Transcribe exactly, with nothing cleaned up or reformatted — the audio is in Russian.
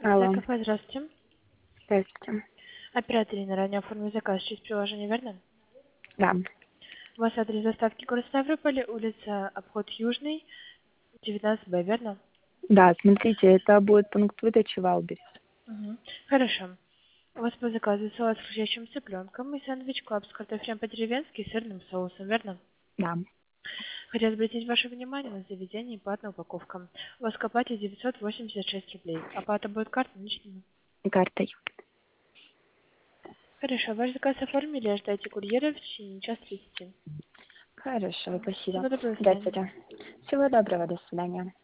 Алло, Кафе, здравствуйте. здравствуйте. Оператор на ранее оформил заказ через приложение, верно? Да, У вас адрес доставки город Ставрополь, улица Обход Южный, девятнадцать Б, верно? да, смотрите, это будет пункт выдачи Валберес. Угу. Хорошо. У вас по заказу салат с хрустящим цыпленком и сэндвич клаб с картофелем по-деревенски и сырным соусом, верно? Да, Хотел обратить ваше внимание на заведение и платная упаковка. У вас к оплате девятьсот восемьдесят шесть рублей. Оплата будет картой наличными. картой. Хорошо, ваш заказ оформили, ожидайте курьера в течение часа тридцати. Хорошо, спасибо. Всего доброго, до свидания. Здравствуйте. Всего доброго, до свидания.